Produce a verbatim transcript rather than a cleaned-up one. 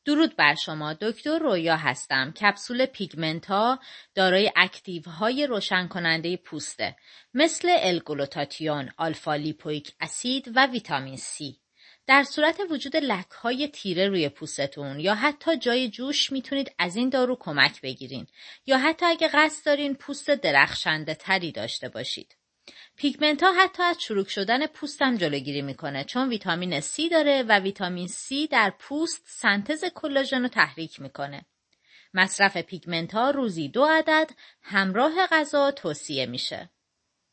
درود بر شما، دکتر رویا هستم. کپسول پیگمنتا دارای اکتیوهای روشن کننده پوسته مثل الگلوتاتیون، آلفا لیپویک اسید و ویتامین سی. در صورت وجود لک‌های تیره روی پوستتون یا حتی جای جوش میتونید از این دارو کمک بگیرین یا حتی اگه قصد دارین پوست درخشنده تری داشته باشید. پیگمنتا حتی از چروک شدن پوست هم جلوگیری میکنه چون ویتامین سی داره و ویتامین سی در پوست سنتز کلاژن رو تحریک میکنه. مصرف پیگمنتا روزی دو عدد همراه غذا توصیه میشه.